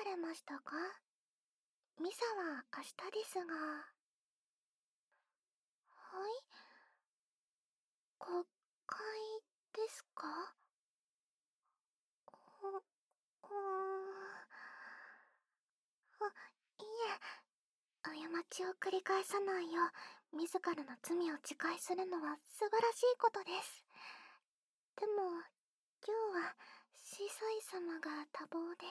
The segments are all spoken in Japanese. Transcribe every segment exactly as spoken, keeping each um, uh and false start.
れましたか？ミサは明日ですが。はい？国会ですか？う、うーん。あ、いえ、過ちを繰り返さないよう、自らの罪を自戒するのは素晴らしいことです。でも、今日は、司祭様が多忙で。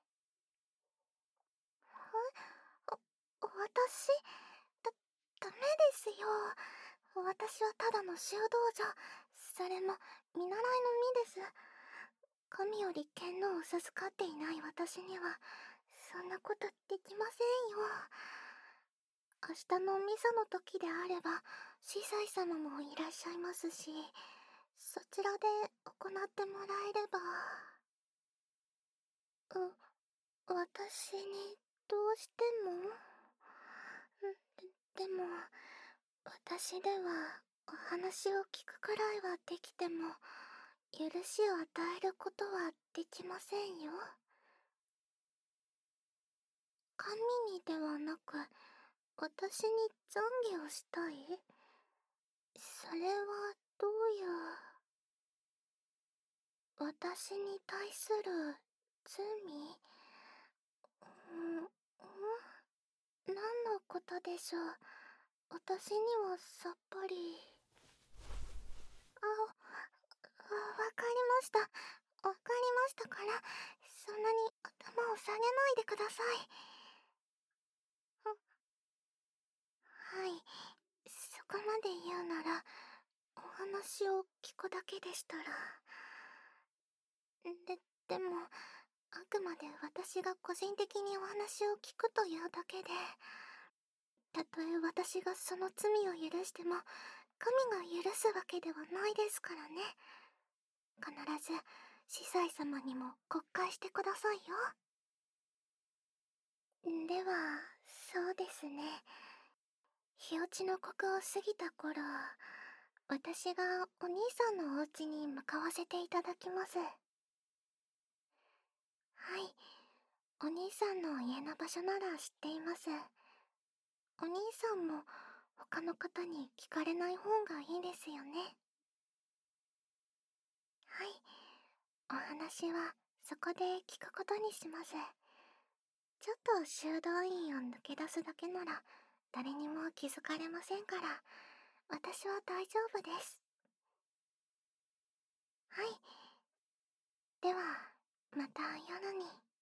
え？わ、私？だ、ダメですよ。私はただの修道女。それも、見習いの身です。神より剣能を授かっていない私には、そんなことできませんよ。明日のミサの時であれば、司祭様もいらっしゃいますし、そちらで行ってもらえれば。う、私にどうしても？で、でも、私ではお話を聞くくらいはできても、許しを与えることはできませんよ。神にではなく、私に懺悔をしたい？それはどういう。私に対する罪？ん、ん？何のことでしょう。私にはさっぱり。あ、わかりました。わかりましたから、そんなに頭を下げないでください。はい、そこまで言うなら、お話を聞くだけでしたら。で、でも、あくまで私が個人的にお話を聞くというだけで、たとえ私がその罪を許しても、神が許すわけではないですからね。必ず、司祭様にも告解してくださいよ。では、そうですね。日落ちの刻を過ぎた頃、私がお兄さんのお家に向かわせていただきます。はい。お兄さんの家の場所なら知っています。お兄さんも他の方に聞かれない方がいいですよね。はい。お話はそこで聞くことにします。ちょっと修道院を抜け出すだけなら誰にも気づかれませんから、私は大丈夫です。はい。では、また夜に。